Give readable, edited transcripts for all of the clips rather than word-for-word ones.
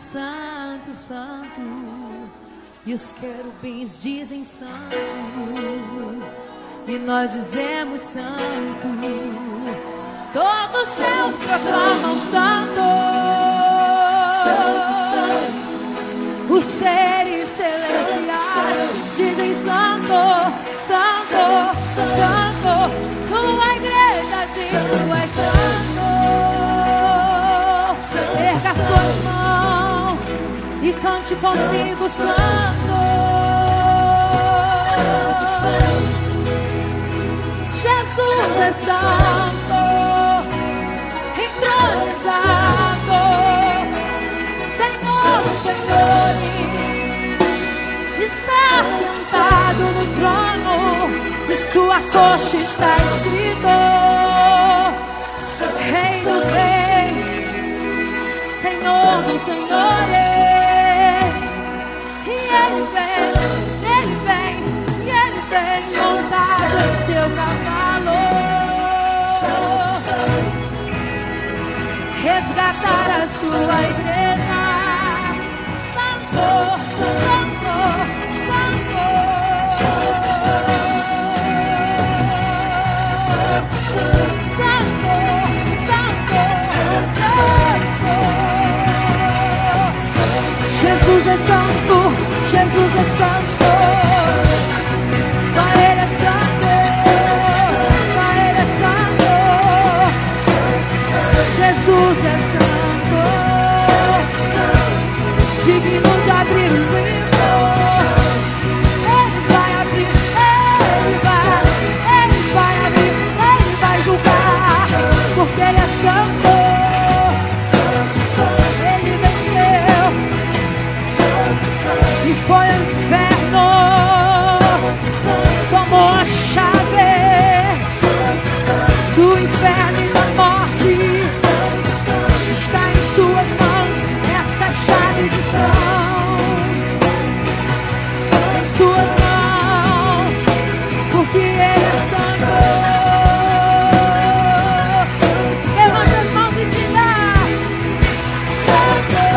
Santo, Santo. E os querubins dizem Santo, e nós dizemos Santo. Todos os céus proclamam Santo, Santo, Santo. os seres celestiais dizem Santo, Santo, Santo. Tua igreja diz Tu és Santo. Erga suas mãos e cante comigo, Santo. Jesus é Santo, entronizado, Senhor dos senhores, está sentado no trono, e sua coxa está escrito Rei dos reis, Senhor dos senhores. E Ele vem montado em seu cavalo, resgatar a sua igreja. Santo, Santo, Santo, Santo, Santo, Jesus é santo, Jesus é santo. Só Ele é santo, só Ele é santo. Jesus é santo, digno de abrir o livro. Ele vai abrir, Ele vai abrir, Ele vai julgar, porque Ele é santo. Ele venceu e foi ao inferno, tomou a chave do inferno e da morte. Está em suas mãos, essas chaves estão em suas mãos, porque Ele é santo. Levanta as mãos e diga Santo,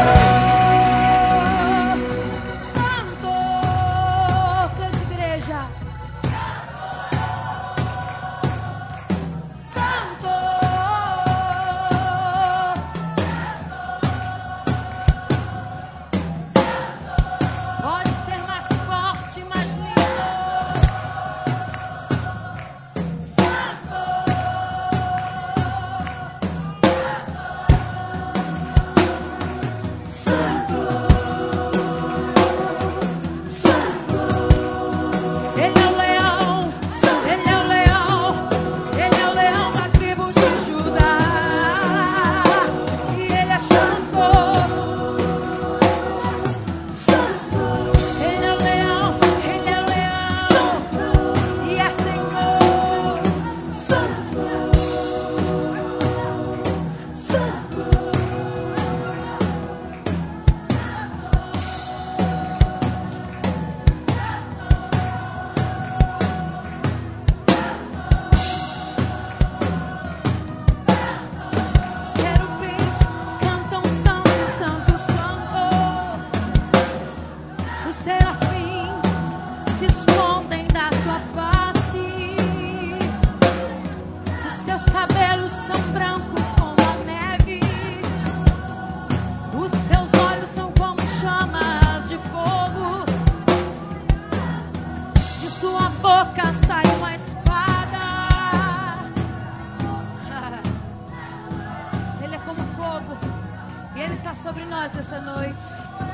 Santo. Cante, igreja. Santo. Pode ser mais forte, mais lindo. Santo. Ele é o leão, Ele é o leão, Ele é o leão da tribo de Judá, e Ele é santo. Ele é o leão, Ele é o leão, e é Senhor. Os querubins cantam santo, santo, santo. Os serafins se escondem da sua face. Os seus cabelos são brancos como a neve. Os seus olhos são como chamas de fogo. De sua boca sai uma espada. Ele é como fogo, e Ele está sobre nós nessa noite.